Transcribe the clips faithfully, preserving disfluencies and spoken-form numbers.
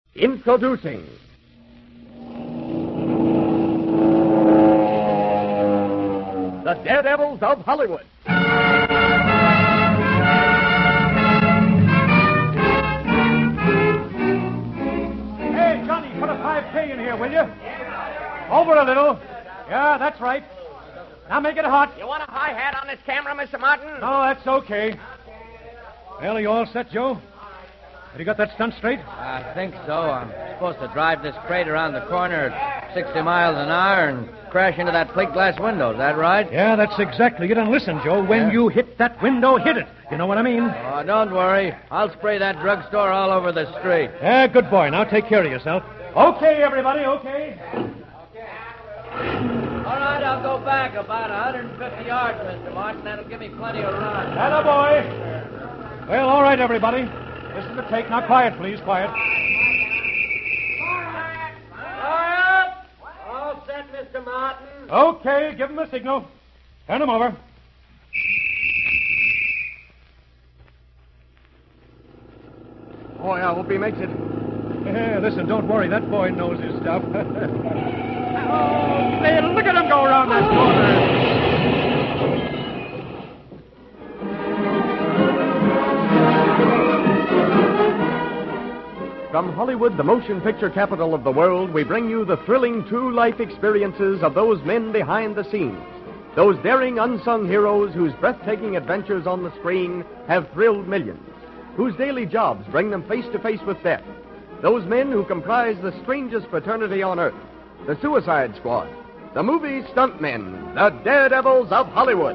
Introducing the Daredevils of Hollywood. Hey, Johnny, put a five K in here, will you? Over a little. Yeah, that's right. Now make it hot. You want a high hat on this camera, Mister Martin? No, that's okay. Well, are you all set, Joe? Have you got that stunt straight? I think so. I'm supposed to drive this crate around the corner at sixty miles an hour and crash into that plate glass window. Is that right? Yeah, that's exactly it. And listen, Joe, when Yeah? you hit that window, hit it. You know what I mean? Oh, don't worry. I'll spray that drugstore all over the street. Yeah, good boy. Now take care of yourself. Okay, everybody, okay. All right, I'll go back about one hundred fifty yards, Mister Martin. That'll give me plenty of run. Atta boy. Well, all right, everybody. This is the take. Now, quiet, please. Quiet. Quiet! All set, Mister Martin. Okay, give him the signal. Turn him over. Oh, I hope he makes it. Hey, listen, don't worry. That boy knows his stuff. Oh, hey, look at him go around that corner. From Hollywood, the motion picture capital of the world, we bring you the thrilling true life experiences of those men behind the scenes. Those daring unsung heroes whose breathtaking adventures on the screen have thrilled millions, whose daily jobs bring them face to face with death. Those men who comprise the strangest fraternity on earth, the Suicide Squad, the movie stuntmen, the Daredevils of Hollywood.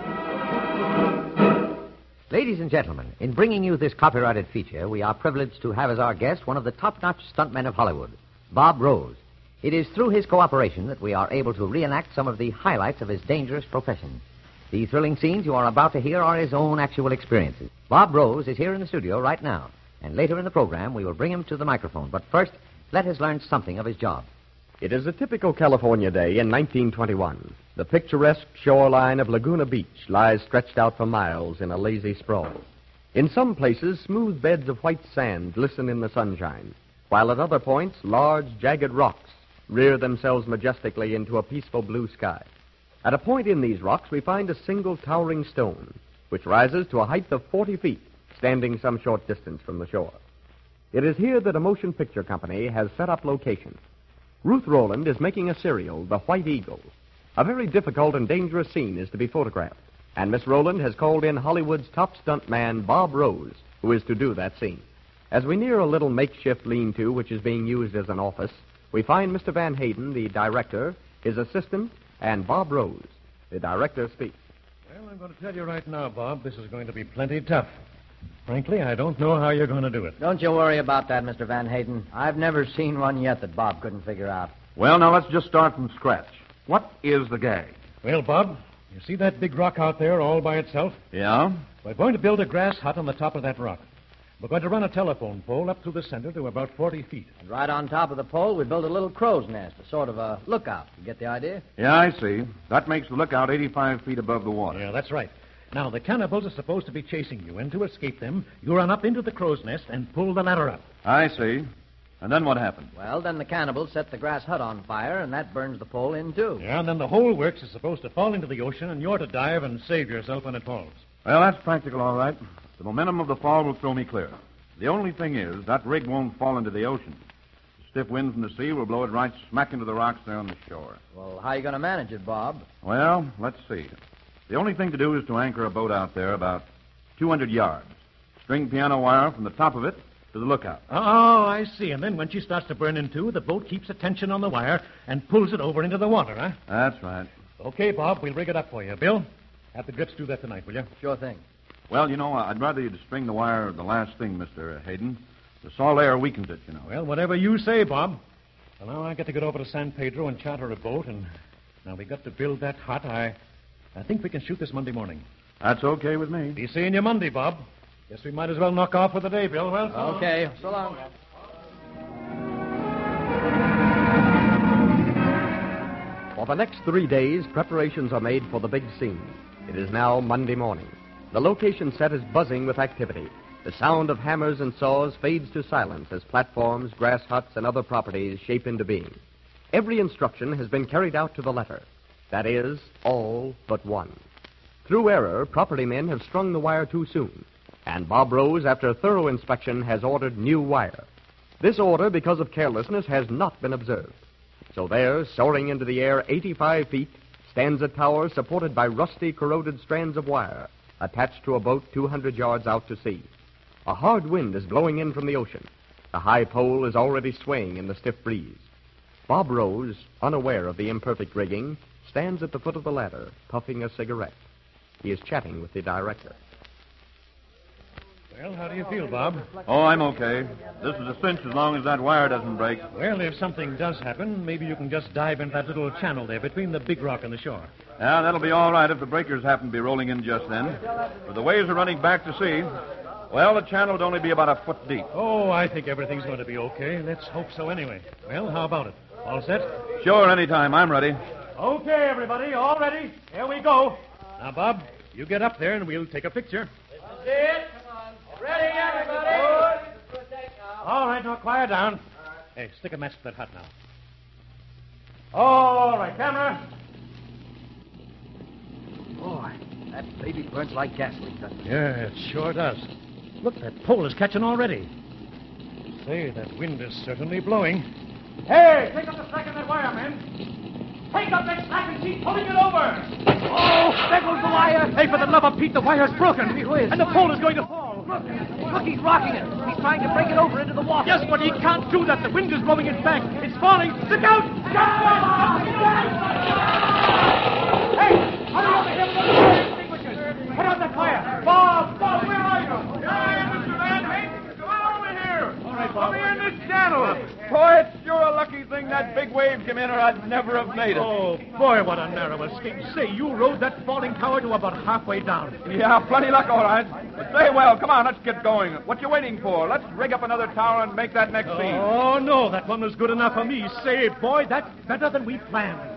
Ladies and gentlemen, in bringing you this copyrighted feature, we are privileged to have as our guest one of the top-notch stuntmen of Hollywood, Bob Rose. It is through his cooperation that we are able to reenact some of the highlights of his dangerous profession. The thrilling scenes you are about to hear are his own actual experiences. Bob Rose is here in the studio right now, and later in the program we will bring him to the microphone. But first, let us learn something of his job. It is a typical California day in nineteen twenty-one. The picturesque shoreline of Laguna Beach lies stretched out for miles in a lazy sprawl. In some places, smooth beds of white sand glisten in the sunshine, while at other points, large, jagged rocks rear themselves majestically into a peaceful blue sky. At a point in these rocks, we find a single towering stone, which rises to a height of forty feet, standing some short distance from the shore. It is here that a motion picture company has set up location. Ruth Roland is making a serial, The White Eagle. A very difficult and dangerous scene is to be photographed, and Miss Roland has called in Hollywood's top stuntman, Bob Rose, who is to do that scene. As we near a little makeshift lean-to which is being used as an office, we find Mister Van Hayden, the director, his assistant, and Bob Rose. The director speaks. Well, I'm going to tell you right now, Bob, this is going to be plenty tough. Frankly, I don't know how you're going to do it. Don't you worry about that, Mister Van Hayden. I've never seen one yet that Bob couldn't figure out. Well, now let's just start from scratch. What is the gag? Well, Bob, you see that big rock out there all by itself? Yeah? We're going to build a grass hut on the top of that rock. We're going to run a telephone pole up through the center to about forty feet. And right on top of the pole, we build a little crow's nest, a sort of a lookout. You get the idea? Yeah, I see. That makes the lookout eighty-five feet above the water. Yeah, that's right. Now, the cannibals are supposed to be chasing you, and to escape them, you run up into the crow's nest and pull the ladder up. I see. And then what happens? Well, then the cannibals set the grass hut on fire, and that burns the pole in, too. Yeah, and then the whole works is supposed to fall into the ocean, and you're to dive and save yourself when it falls. Well, that's practical, all right. The momentum of the fall will throw me clear. The only thing is, that rig won't fall into the ocean. The stiff wind from the sea will blow it right smack into the rocks there on the shore. Well, how are you going to manage it, Bob? Well, let's see. The only thing to do is to anchor a boat out there about two hundred yards. String piano wire from the top of it to the lookout. Oh, I see. And then when she starts to burn in two, the boat keeps a tension on the wire and pulls it over into the water, huh? That's right. Okay, Bob, we'll rig it up for you. Bill, have the grits do that tonight, will you? Sure thing. Well, you know, I'd rather you'd string the wire the last thing, Mister Hayden. The salt air weakens it, you know. Well, whatever you say, Bob. Well, now I got to get over to San Pedro and charter a boat, and now we got to build that hut. I, I think we can shoot this Monday morning. That's okay with me. Be seeing you Monday, Bob. Guess we might as well knock off for the day, Bill. Well, so long. Okay, so long. For the next three days, preparations are made for the big scene. It is now Monday morning. The location set is buzzing with activity. The sound of hammers and saws fades to silence as platforms, grass huts, and other properties shape into being. Every instruction has been carried out to the letter. That is, all but one. Through error, property men have strung the wire too soon, and Bob Rose, after thorough inspection, has ordered new wire. This order, because of carelessness, has not been observed. So there, soaring into the air eighty-five feet, stands a tower supported by rusty, corroded strands of wire, attached to a boat two hundred yards out to sea. A hard wind is blowing in from the ocean. The high pole is already swaying in the stiff breeze. Bob Rose, unaware of the imperfect rigging, stands at the foot of the ladder, puffing a cigarette. He is chatting with the director. Well, how do you feel, Bob? Oh, I'm okay. This is a cinch as long as that wire doesn't break. Well, if something does happen, maybe you can just dive into that little channel there between the big rock and the shore. Yeah, that'll be all right if the breakers happen to be rolling in just then. But the waves are running back to sea. Well, the channel would only be about a foot deep. Oh, I think everything's going to be okay. Let's hope so anyway. Well, how about it? All set? Sure, anytime. I'm ready. Okay, everybody, all ready. Here we go. Now, Bob, you get up there and we'll take a picture. This is it. Ready, everybody. All right, now quiet down. Hey, stick a match to that hut now. All right, camera. Boy, that baby burns like gasoline, doesn't it? Yeah, it sure does. Look, that pole is catching already. Say, that wind is certainly blowing. Hey, take up the slack in that wire, men. Take up that slack and keep pulling it over. Oh, there goes the wire. Hey, for the love of Pete, the wire's broken. He whizzed. And the pole is going to fall. Look, look, he's rocking it. He's trying to break it over into the water. Yes, but he can't do that. The wind is blowing it back. It's falling. Look out! Hey, hurry over here with those extinguishers. Put out that fire. Bob, Bob, where are you? Yeah, Mister Van Hayden, come on over here. All right, Bob. Come here in this channel. Boy, it's sure a lucky thing that big wave came in or I'd never have made it. Oh, boy, what a narrow escape. Say, you rode that falling tower to about halfway down. Yeah, plenty luck, all right. But say, well, come on, let's get going. What you waiting for? Let's rig up another tower and make that next scene. Oh, no, that one was good enough for me. Say, boy, that's better than we planned.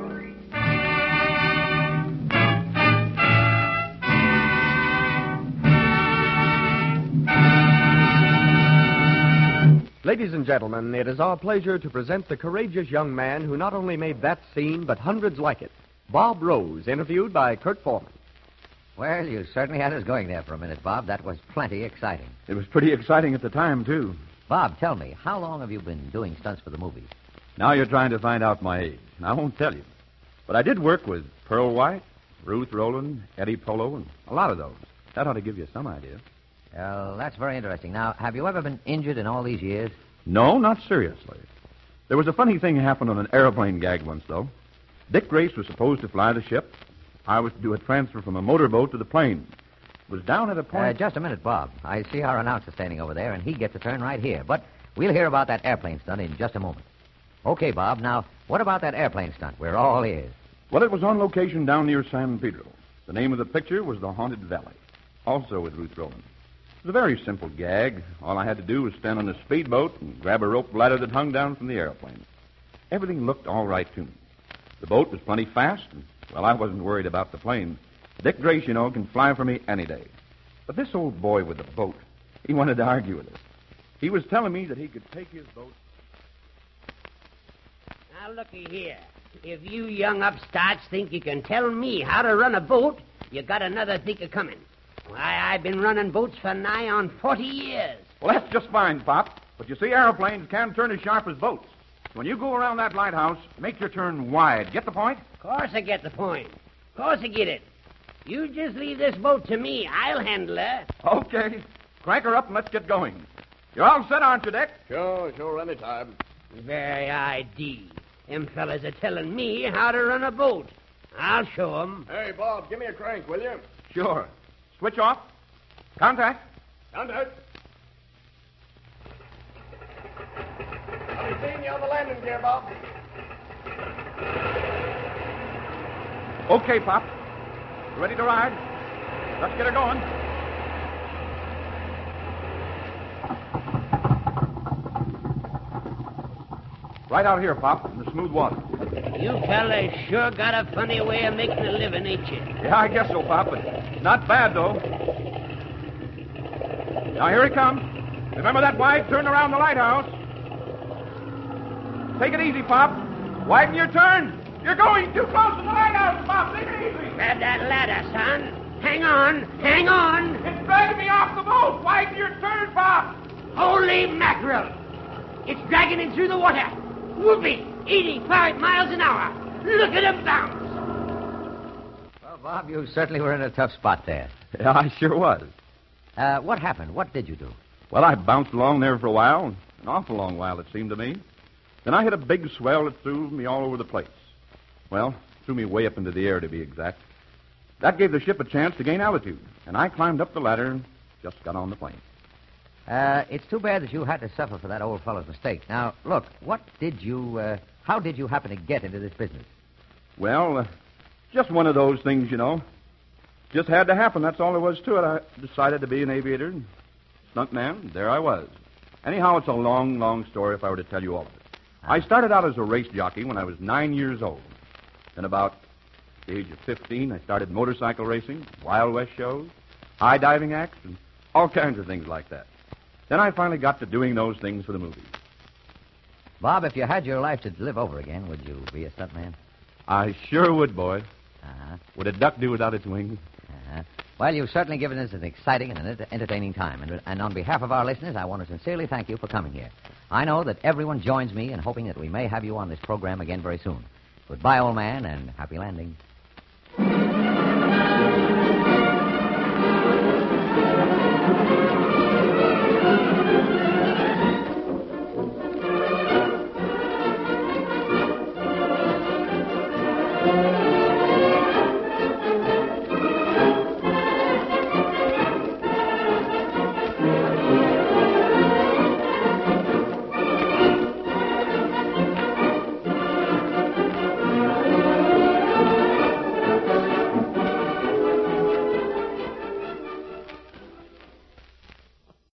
Ladies and gentlemen, it is our pleasure to present the courageous young man who not only made that scene, but hundreds like it. Bob Rose, interviewed by Kurt Foreman. Well, you certainly had us going there for a minute, Bob. That was plenty exciting. It was pretty exciting at the time, too. Bob, tell me, how long have you been doing stunts for the movies? Now you're trying to find out my age. I won't tell you. But I did work with Pearl White, Ruth Rowland, Eddie Polo, and a lot of those. That ought to give you some idea. Well, that's very interesting. Now, have you ever been injured in all these years? No, not seriously. There was a funny thing happened on an airplane gag once, though. Dick Grace was supposed to fly the ship. I was to do a transfer from a motorboat to the plane. It was down at a Uh, point... just a minute, Bob. I see our announcer standing over there, and he gets a turn right here. But we'll hear about that airplane stunt in just a moment. Okay, Bob. Now, what about that airplane stunt? We're all ears. Well, it was on location down near San Pedro. The name of the picture was The Haunted Valley, also with Ruth Rowland. It was a very simple gag. All I had to do was stand on a speedboat and grab a rope ladder that hung down from the airplane. Everything looked all right to me. The boat was plenty fast, and, well, I wasn't worried about the plane. Dick Grace, you know, can fly for me any day. But this old boy with the boat, he wanted to argue with us. He was telling me that he could take his boat... Now, looky here. If you young upstarts think you can tell me how to run a boat, you got another thinker coming. Why, I've been running boats for nigh on forty years. Well, that's just fine, Pop. But you see, airplanes can turn as sharp as boats. When you go around that lighthouse, make your turn wide. Get the point? Of course I get the point. Of course I get it. You just leave this boat to me. I'll handle her. Okay. Crank her up and let's get going. You're all set, aren't you, Dick? Sure, sure, anytime. Very idea. Them fellas are telling me how to run a boat. I'll show 'em. Hey, Bob, give me a crank, will you? Sure. Switch off. Contact. Contact. I'll be seeing you on the landing gear, Bob. Okay, Pop. Ready to ride? Let's get her going. Right out here, Pop, in the smooth water. You fellas sure got a funny way of making a living, ain't you? Yeah, I guess so, Pop, but not bad, though. Now, here he comes. Remember that wide turn around the lighthouse. Take it easy, Pop. Widen your turn. You're going too close to the lighthouse, Pop. Take it easy. Grab that ladder, son. Hang on. Hang on. It's dragging me off the boat. Widen your turn, Pop. Holy mackerel. It's dragging him through the water. Whoopee. eighty-five miles an hour. Look at him bounce. Well, Bob, you certainly were in a tough spot there. Yeah, I sure was. Uh, what happened? What did you do? Well, I bounced along there for a while. An awful long while, it seemed to me. Then I hit a big swell that threw me all over the place. Well, threw me way up into the air, to be exact. That gave the ship a chance to gain altitude, and I climbed up the ladder and just got on the plane. Uh, it's too bad that you had to suffer for that old fellow's mistake. Now, look, what did you, uh, how did you happen to get into this business? Well, uh, just one of those things, you know. Just had to happen, that's all there was to it. I decided to be an aviator, stuntman, there I was. Anyhow, it's a long, long story if I were to tell you all of it. I started out as a race jockey when I was nine years old. Then about the age of fifteen, I started motorcycle racing, Wild West shows, high diving acts, and all kinds of things like that. Then I finally got to doing those things for the movies. Bob, if you had your life to live over again, would you be a stuntman? I sure would, boy. Uh-huh. Would a duck do without its wings? Uh-huh. Well, you've certainly given us an exciting and an entertaining time. And, and on behalf of our listeners, I want to sincerely thank you for coming here. I know that everyone joins me in hoping that we may have you on this program again very soon. Goodbye, old man, and happy landing. Thank you.